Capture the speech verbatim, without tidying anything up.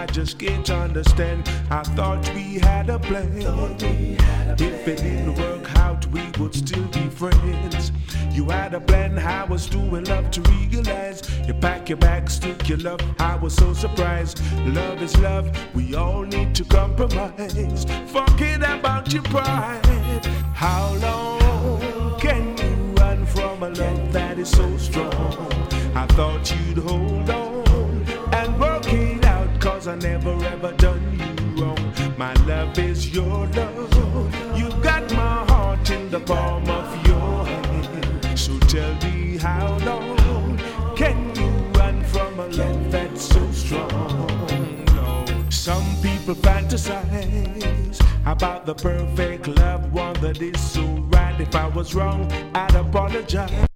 I just can't understand. I thought we had a plan. If it didn't work out, we would still be friends. You had a plan, I was doing love to realize. You pack your bags, took your love, I was so surprised. Love is love, we all need to compromise. Forget about your pride. How long can you run from a love that is so strong? I thought you'd hold on and work it out, cause I never ever done you wrong. My love is your love. You got my heart in the palm of your hand. So tell me, how long can you run from a love that's so strong? No. Some people fantasize about the perfect love, one that is so right. If I was wrong, I'd apologize.